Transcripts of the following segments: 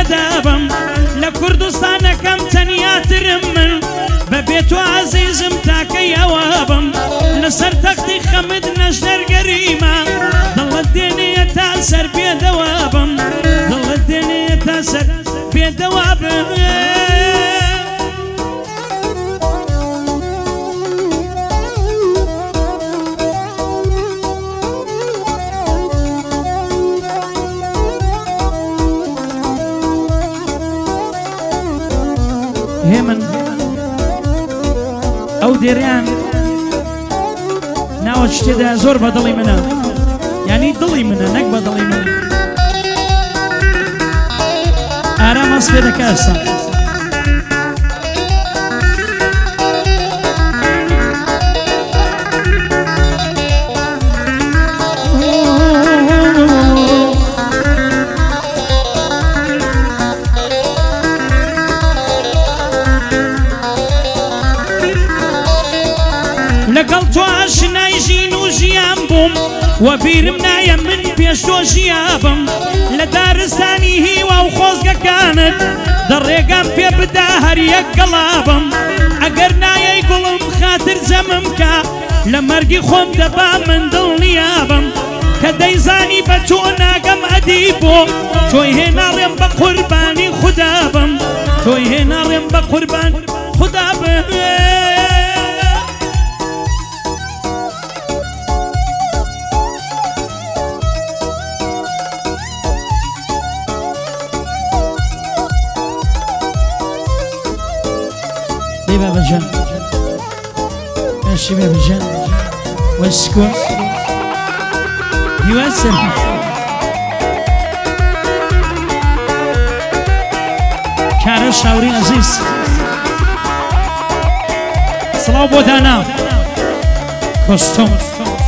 لەدابم لە کوردستانەکەم تەنیاترم من بەبێت و عەزیزم تاکەی ئەوابم لەسەر تەختی خەمت نەژنەرگەریمە دڵت دێنێە تا سەر پێدەوابم دڵت دێنێە تا سەر پێدەوابم هێمن ئەو دێریان ناوە شتێدا زۆر بە دڵی منە یعنی دڵی منە نەک بە دڵی منە ئارام هەست پێ دەکا ئێستا لەگەڵ تۆ ئاشنای ژین و ژیان بووم و بیرم نایە من پێش تۆ ژیابم لە دارستانی هیوا و خۆزگەکانت دەڕێگام پێ بدا هەر یەک گەڵابم ئەگەر نایەی گوڵم خاتر جەمم کە لە مەرگی خۆم دەبا من دڵنیابم کە دەیزانی بە تۆ ناگەم ئەدی بۆ تۆی هێناڕێم بە قوربانی خودابم تۆی هێناڕێم بە قوربان خودابم بابا جان ماشي بابا جان واسكون يواسم كارا شاوري عزيز صلاة بودانا كوستوم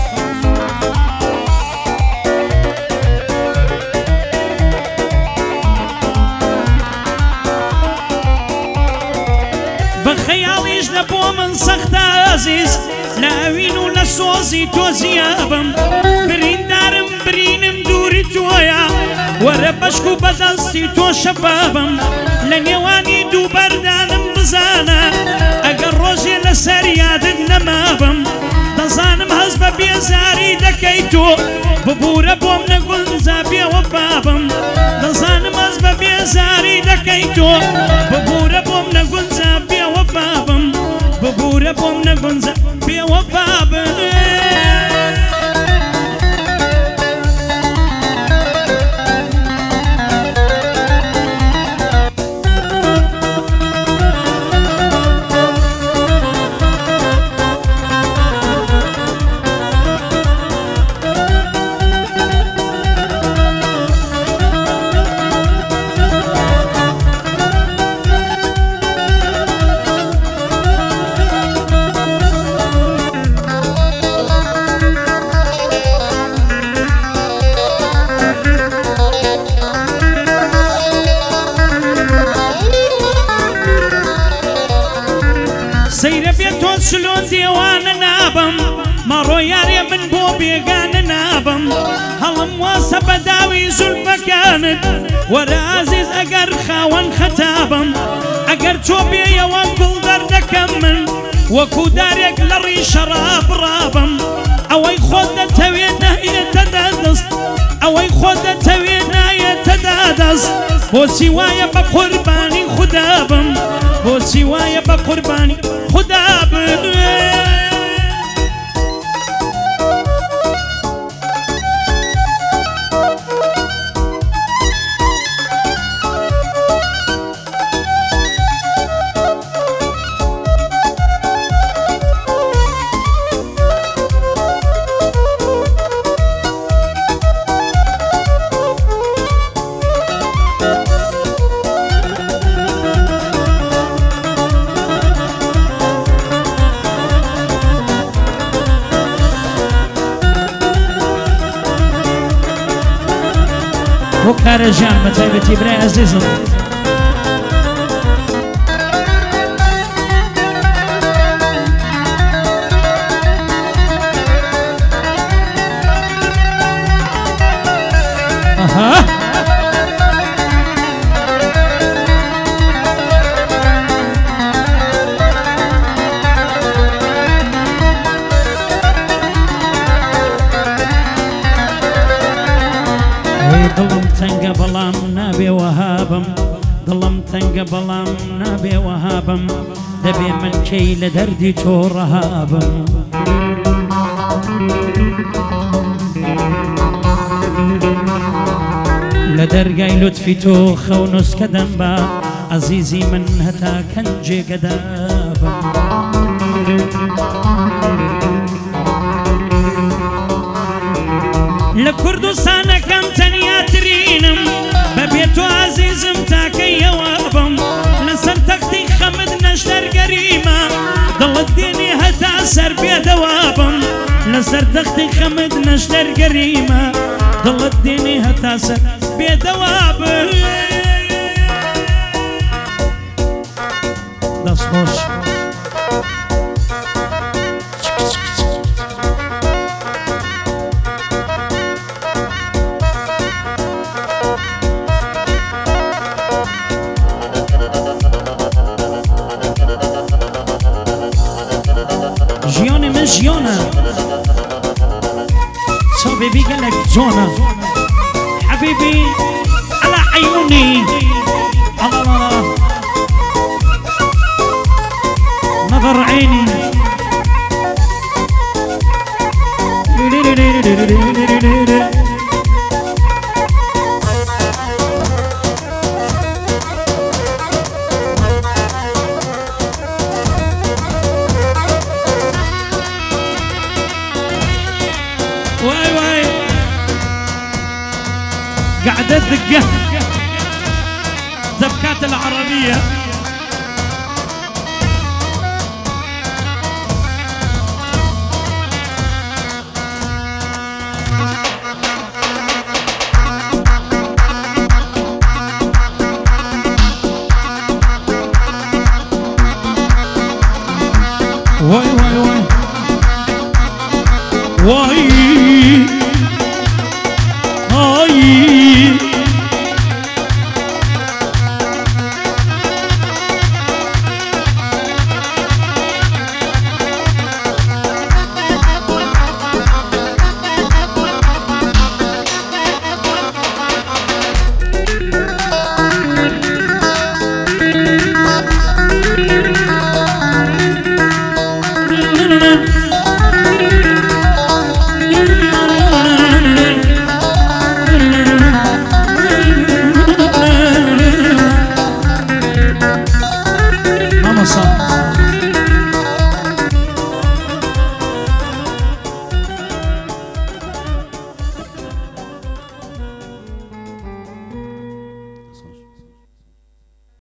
بخياليش لبو من سخت عزيز لاوين ولا سوزي توزيابم برين دارم برينم دوري تويا ورا بشكو بدلستي تو شبابم لنيواني دو بردانم بزانا اگر روزي لسريادك نمابم دزانم هزب بيزاري دكيتو ببورا بوم نقول زابي وفابم دزانم هزب بيزاري دكيتو ببورا بوم نقول زابي وفابم ببورا بوم نقول زابي وفابم سير بيتو سلون ديوان نابم مرو ياري من بو بيغان نابم هلم واسب داوي زلفة كانت ورا عزيز اقر خاون ختابم اقر توبي يوان كل دردك من وكو داريك لري شراب رابم اوي خود توينا يتدادس اوي خود توينا يتدادس بو سوايا بقرباني خدابم بو سوايا بقرباني خدابم وكار جان متعبتي براي عزيزم دڵم تەنگە بەڵام نابێ وەهابم دڵم تەنگە بەڵام نابێ وەهابم دەبێ من کەی لە دەردی تۆ ڕەهابم لە دەرگای لوتفی تۆ خەو نوسکە دەمبا عەزیزی من هەتا کەنجێگە دابم لە کوردستانەکەم تەنیاترینم بەبێ تۆ عەزیزم تاکەیەوە بم لەسەر تەختی خەمت نەشتەرگەریمە دڵت دێنێ هەتا سەر بێدەوا بم لەسەر تەختی خەمت نەشتەرگەریمە دڵت دێنێ هەتا سەر بێدەوا بم دەستخۆش ژیانی من ژیانە صاببي قالك جونا حبيبي على عيوني الله نظر عيني واي واي قاعدة دقة دبكات العربية